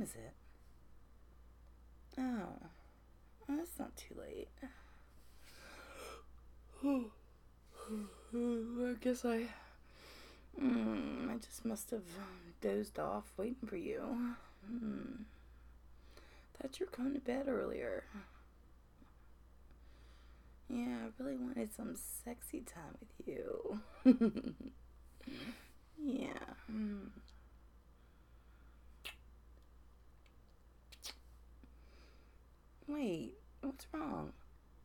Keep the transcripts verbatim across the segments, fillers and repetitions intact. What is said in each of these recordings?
is it? Oh, well, it's not too late. I guess I... Mm, I just must have dozed off waiting for you. Hmm. Thought you were coming to bed earlier. Yeah, I really wanted some sexy time with you. Yeah. Mm. Wait, what's wrong?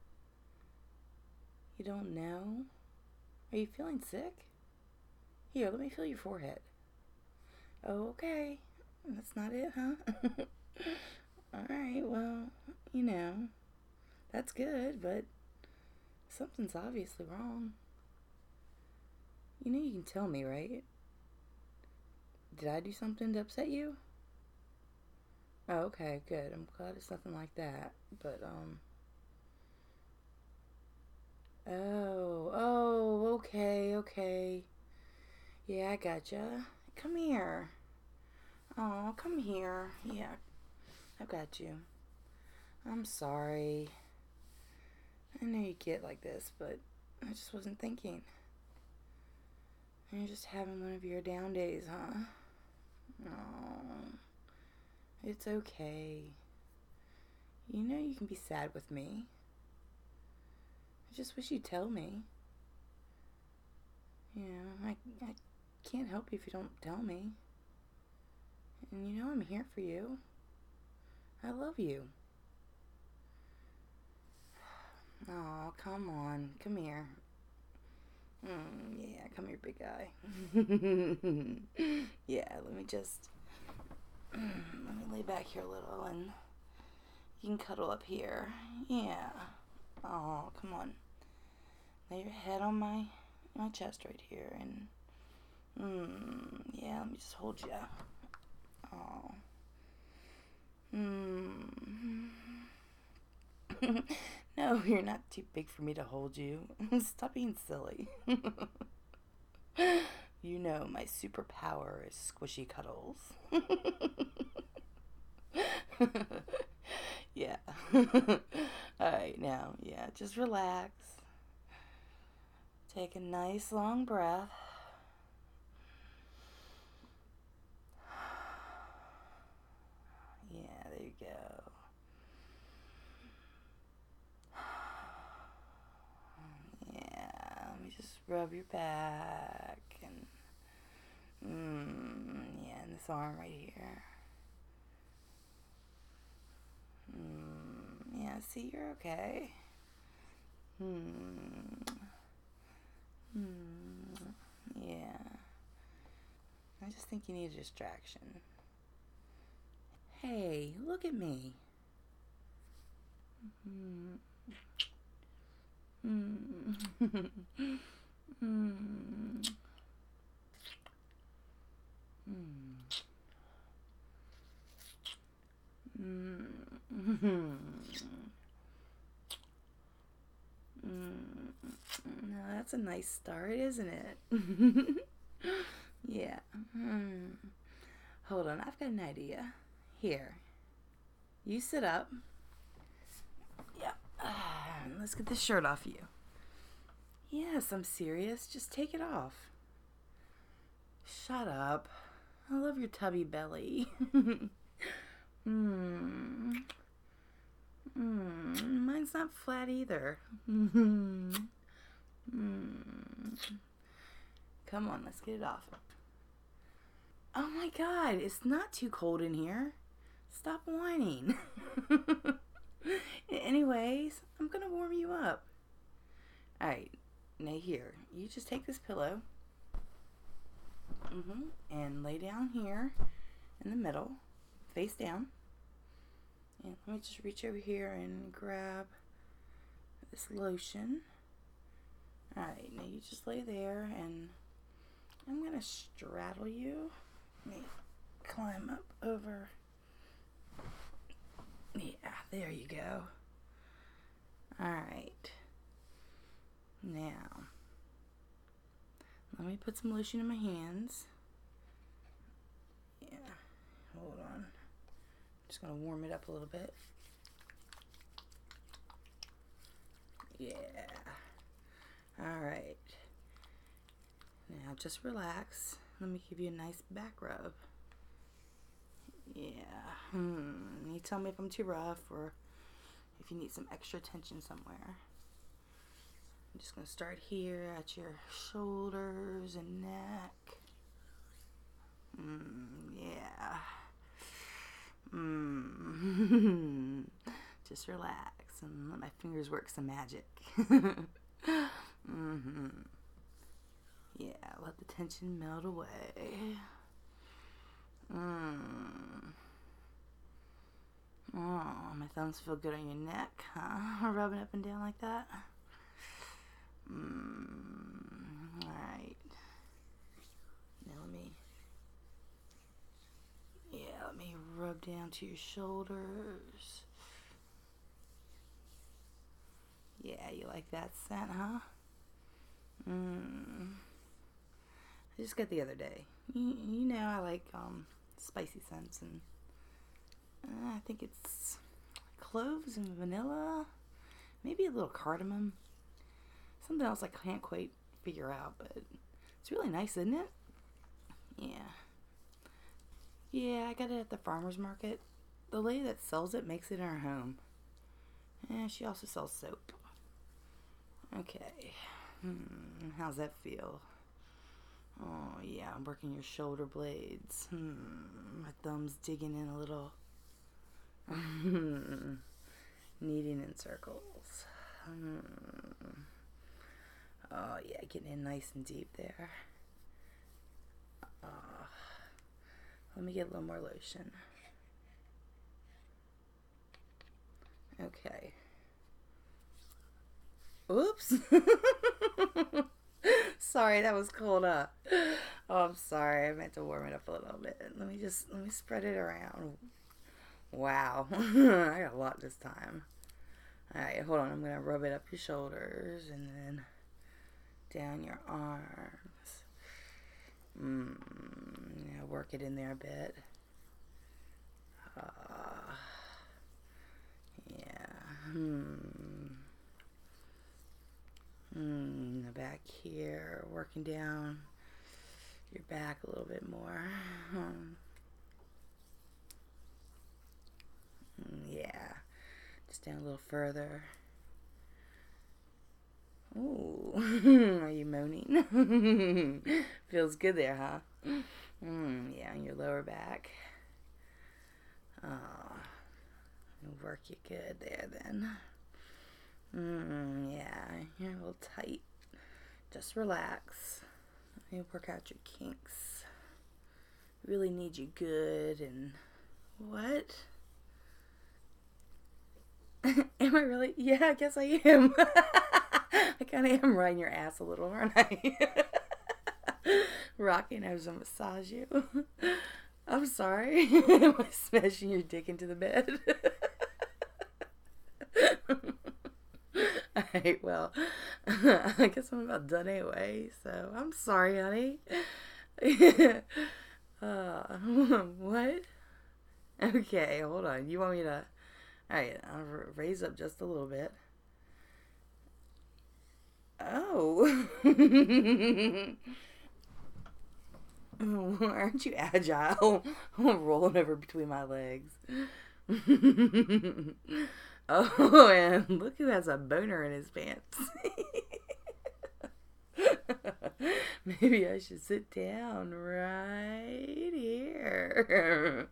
You don't know? Are you feeling sick? Here, let me feel your forehead. Oh, okay. That's not it, huh? Alright, well, you know, that's good, but something's obviously wrong. You know you can tell me, right? Did I do something to upset you? Oh, okay, good. I'm glad it's nothing like that. But, um... Oh, oh, okay, okay. Yeah, I gotcha. Come here. Oh, come here. Yeah, I've got you. I'm sorry. I know you get like this, but I just wasn't thinking. You're just having one of your down days, huh? Oh, it's okay. You know you can be sad with me. I just wish you'd tell me. You know, I, I can't help you if you don't tell me. And you know I'm here for you. I love you. Oh, come on. Come here. Mm, yeah, come here, big guy. Yeah, let me just... Let me lay back here a little and you can cuddle up here. Yeah. Oh, come on. Lay your head on my my chest right here and... Mm, yeah, let me just hold you. Oh. Mm. No, you're not too big for me to hold you. Stop being silly. You know my superpower is squishy cuddles. Yeah. Alright, now, yeah, just relax. Take a nice long breath. Yeah, there you go. Yeah, let me just rub your back and mm, yeah, and this arm right here. Mm, yeah, see, you're okay. Hmm. Hmm. Yeah. I just think you need a distraction. Hey, look at me. Hmm. Hmm. Hmm. Hmm. Hmm. Now that's a nice start, isn't it? Yeah. Hmm. Hold on, I've got an idea. Here, you sit up. Yeah. Ah, let's get this shirt off you. Yes, I'm serious. Just take it off. Shut up. I love your tubby belly. Hmm. Hmm. Mine's not flat either. Hmm. Hmm. Come on, let's get it off. Oh my god, it's not too cold in here. Stop whining. Anyways, I'm gonna warm you up. Alright, now here, you just take this pillow mm-hmm, and lay down here in the middle, face down. And let me just reach over here and grab this lotion. Alright, now you just lay there and I'm gonna straddle you. Let me climb up over. Yeah, there you go. Alright. Now, let me put some lotion in my hands. Yeah, hold on. Just gonna warm it up a little bit. Yeah. All right. Now just relax. Let me give you a nice back rub. Yeah. Hmm. You tell me if I'm too rough or if you need some extra tension somewhere. I'm just gonna start here at your shoulders and neck. Mm, yeah. Mm. Just relax and let my fingers work some magic. Mm-hmm. Yeah, let the tension melt away. Mm. Oh, my thumbs feel good on your neck, huh? Rubbing up and down like that. Mm. Alright. Now let me, yeah, let me rub down to your shoulders. Yeah, you like that scent, huh? Mmm. I just got the other day. You, you know I like um, spicy scents, and uh, I think it's cloves and vanilla, maybe a little cardamom. Something else I can't quite figure out, but it's really nice, isn't it? Yeah. Yeah, I got it at the farmer's market. The lady that sells it makes it in her home. Yeah, she also sells soap. Okay. Hmm, how's that feel? Oh, yeah, I'm working your shoulder blades. Hmm, my thumb's digging in a little. Kneading in circles. Hmm. Oh, yeah, getting in nice and deep there. Uh, let me get a little more lotion. Okay. Oops. Sorry, that was cold up. Oh, I'm sorry. I meant to warm it up a little bit. Let me just, let me spread it around. Wow. I got a lot this time. Alright, hold on. I'm going to rub it up your shoulders and then down your arms. Mm, yeah, work it in there a bit. Uh, yeah. Hmm. Hmm. The back here, working down your back a little bit more. Hmm. Yeah. Just down a little further. Ooh. Are you moaning? Feels good there, huh? Mm, yeah, on your lower back. Oh, work you good there then. Mm, yeah, you're a little tight. Just relax. Let me work out your kinks. Really need you good and what? Am I really? Yeah, I guess I am. I kind of am riding your ass a little, aren't I? Rocking as I massage you. I'm sorry. Am I smashing your dick into the bed? Alright, well, I guess I'm about done anyway, so I'm sorry, honey. uh, what? Okay, hold on. You want me to... Alright, I'll raise up just a little bit. Oh. Aren't you agile? I'm rolling over between my legs. Oh, and look who has a boner in his pants. Maybe I should sit down right here.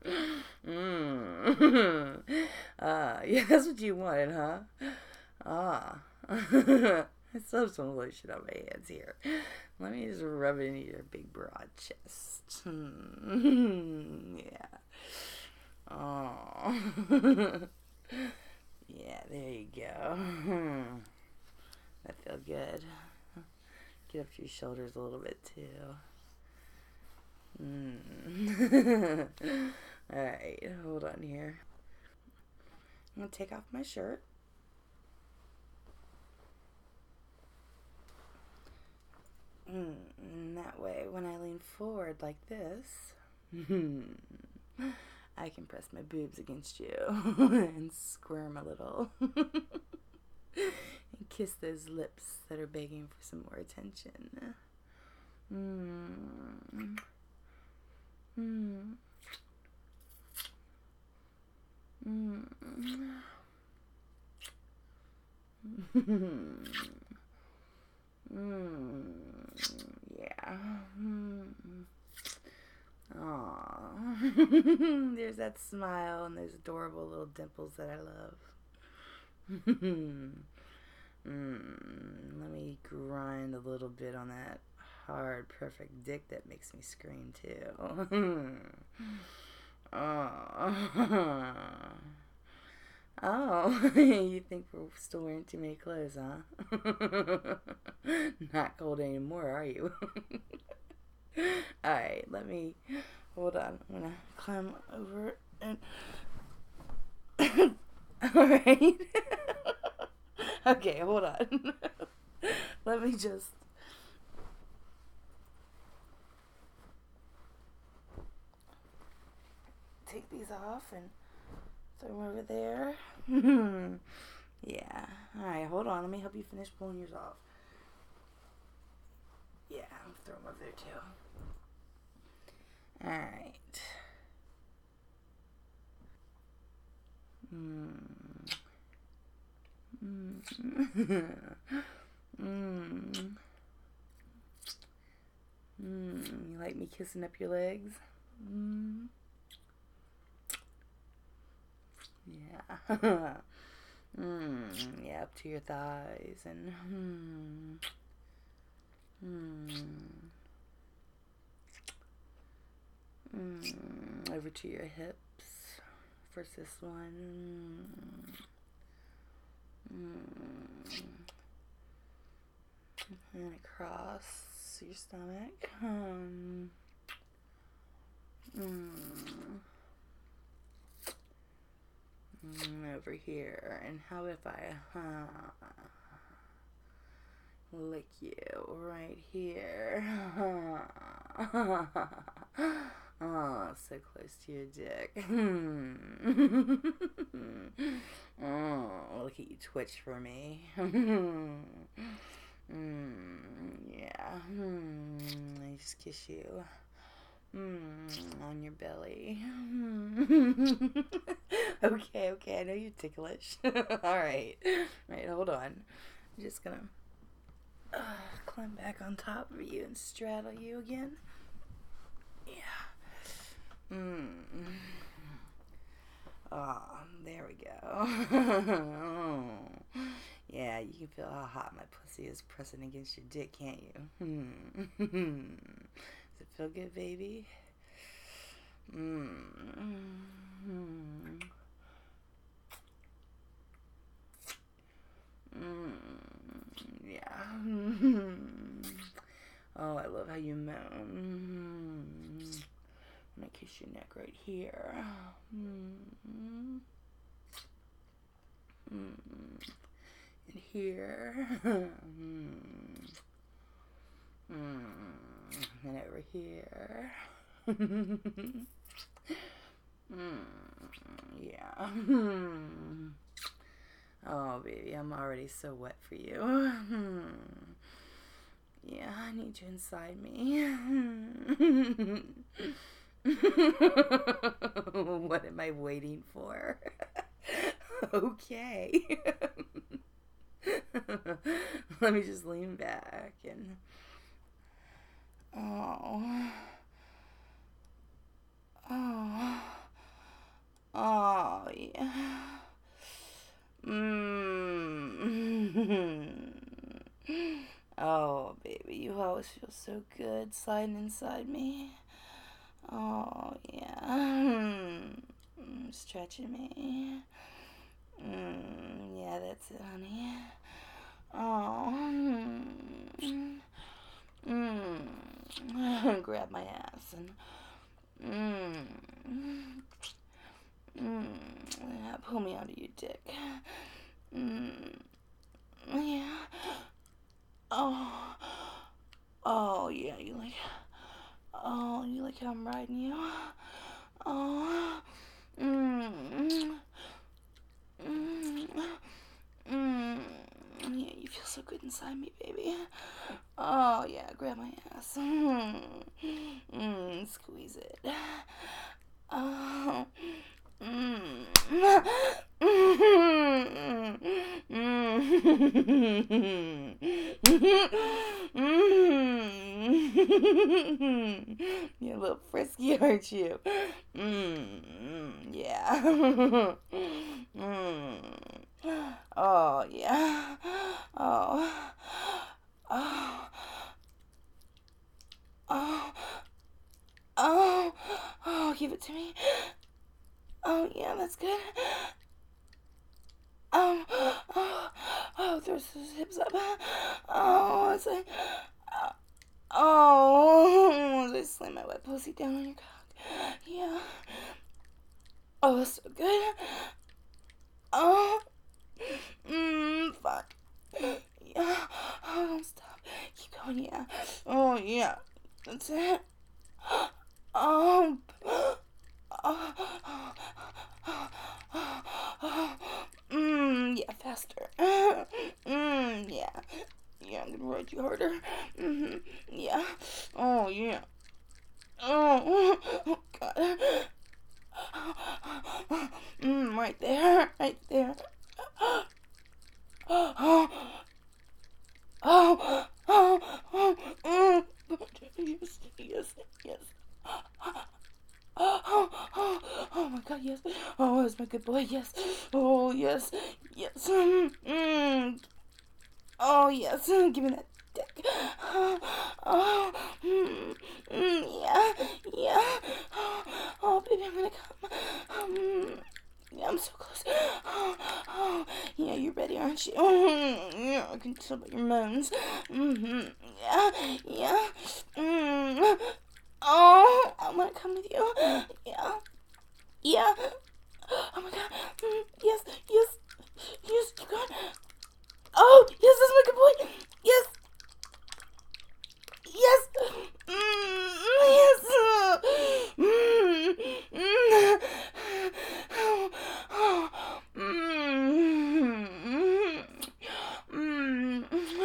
Mm. Uh, yeah, that's what you wanted, huh? Ah. I still have some lotion on my hands here. Let me just rub it into your big broad chest. Hmm. Yeah. Oh. Yeah, there you go. That feels good. Get up to your shoulders a little bit too. Mm. Alright, hold on here. I'm going to take off my shirt. Mm, that way, when I lean forward like this, I can press my boobs against you and squirm a little. And kiss those lips that are begging for some more attention. Mm. Mm. Mm. Mm. Yeah. Mm. Aww. There's that smile and those adorable little dimples that I love. Mm. Let me grind a little bit on that hard, perfect dick that makes me scream too. Oh. Oh, you think we're still wearing too many clothes, huh? Not cold anymore, are you? Alright, let me, hold on, I'm gonna climb over and, alright. Okay, hold on. Let me just, take these off and throw them over there. Yeah. Alright, hold on. Let me help you finish pulling yours off. Yeah, I'll throw them over there too. Alright. Mmm. Mmm. Mmm. Mmm. You like me kissing up your legs? Mmm. Yeah. Mmm. Yeah, up to your thighs and mmm. Mmm. Mmm. Over to your hips. First this one. Mmm. And across your stomach. Um. Mmm. Mm, over here. And how if I uh, lick you right here? Oh, so close to your dick. Oh, look at you twitch for me. Mm, yeah. Mm, I just kiss you. Mm, on your belly. Okay, okay, I know you're ticklish. Alright. Alright, hold on. I'm just gonna uh, climb back on top of you and straddle you again. Yeah. Mm. Oh, there we go. Oh. Yeah, you can feel how hot my pussy is pressing against your dick, can't you? Hmm. Does it feel good, baby? Mm. Mm. Mm. Yeah. Oh, I love how you moan. I'm gonna kiss your neck right here. Mm. Mm. And here. Mm. Mm. And over here. Mm. Yeah. Oh, baby, I'm already so wet for you. Yeah, I need you inside me. What am I waiting for? Okay. Let me just lean back and... Oh. Oh. Oh, yeah. Mmm. Oh, baby, you always feel so good sliding inside me. Oh, yeah. Mm, stretching me. Mm, yeah, that's it, honey. Oh. Mm. Mm. Grab my ass and... Mm. Mm. Yeah, pull me onto your dick. Mm. Yeah. Oh. Oh, yeah, you like... Oh, you like how I'm riding you? Oh. Mm. Mm. Mm. Yeah, you feel so good inside me, baby. Oh, yeah, grab my ass. Mm. Mm. Squeeze it. Oh. Mm. Mm. Mm. You're a little frisky, aren't you? Mm. Yeah. Mm. Oh, yeah. Oh. Oh. Oh. Oh. Oh, give it to me. Oh, yeah, that's good. Um, oh, oh, throw those hips up. Oh, it's like, oh, I slam my wet pussy down on your cock. Yeah. Oh, so good. Oh, mmm, fuck. Yeah. Oh, don't stop. Keep going, yeah. Oh, yeah. That's it. Oh, oh, oh, oh, oh. Mmm, yeah, faster. Mmm, yeah. Yeah, I'm gonna ride you harder. Mm-hmm. Yeah. Oh, yeah. Oh, oh God. Mm, right there. Right there. Oh, oh, oh, oh, oh, yes, yes, yes. Oh, oh, oh, oh my God, yes. Oh, that's my good boy, yes. Oh, yes, yes. Mm, mm. Oh, yes, give me that dick. Oh, oh mm, mm, yeah, yeah. Oh, oh, baby, I'm gonna come. Um, yeah, I'm so close. Oh, oh, yeah, you're ready, aren't you? Mm, yeah, I can tell by your moans. Mm-hmm. Yeah, yeah. Mm. Oh, I wanna come with you. Yeah, yeah. Oh my God. Mm, yes, yes, yes. You got. Oh, yes, that's my good boy. Yes, yes. Mm, yes. Mm, mm. Oh, oh, mm, mm,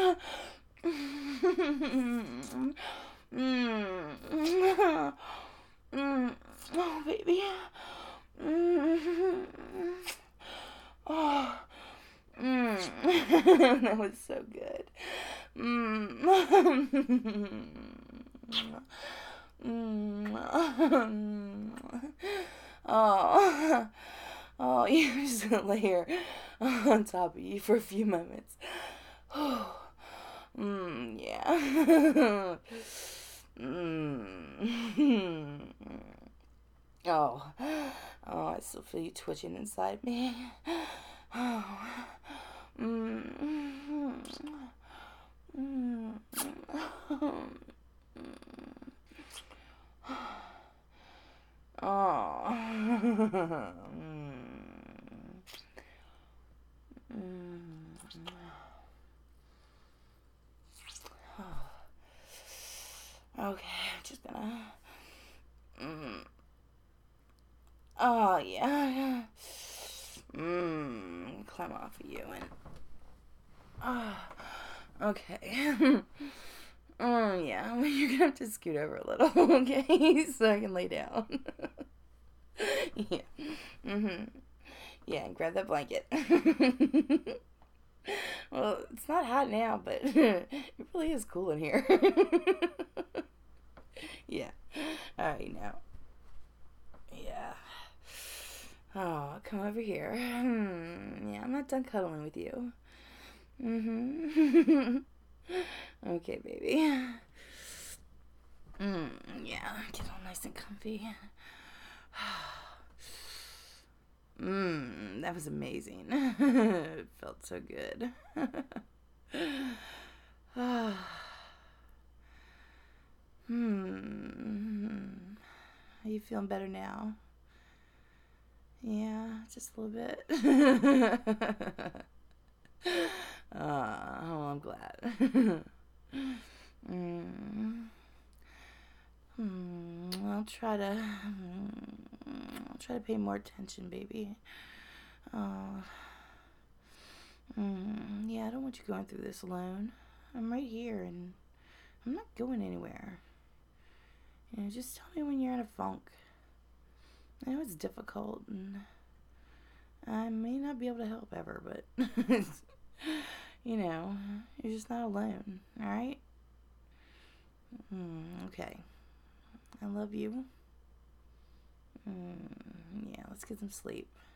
mm, mm, mm. Oh, baby. Mm. Oh. Mm. That was so good. Mm. Mm. Oh. Oh, you're just gonna lay here on top of you for a few moments. Mm, yeah. Mm. Oh, oh, I still feel you twitching inside me. Oh, mm, mm, oh, okay, I'm just gonna. Mm. Oh yeah, yeah. Mmm, climb off of you and. Ah, oh, okay. Oh yeah, well, you're gonna have to scoot over a little, okay, so I can lay down. Yeah. Mhm. Yeah, and grab that blanket. Well, it's not hot now, but it really is cool in here. Yeah. All right now. Yeah. Oh, come over here. Hmm. Yeah, I'm not done cuddling with you. Mm-hmm. Okay, baby. Mm, yeah, get all nice and comfy. Mmm, that was amazing. It felt so good. Hmm. Are you feeling better now? Yeah, just a little bit. Uh, oh, I'm glad. Mm. Hmm. I'll try to. I'll try to pay more attention, baby. Uh, mm, yeah, I don't want you going through this alone. I'm right here, and I'm not going anywhere. You know, just tell me when you're in a funk. I know it's difficult, and I may not be able to help ever, but, you know, you're just not alone, alright? Mm, okay. I love you. Mm, yeah, let's get some sleep.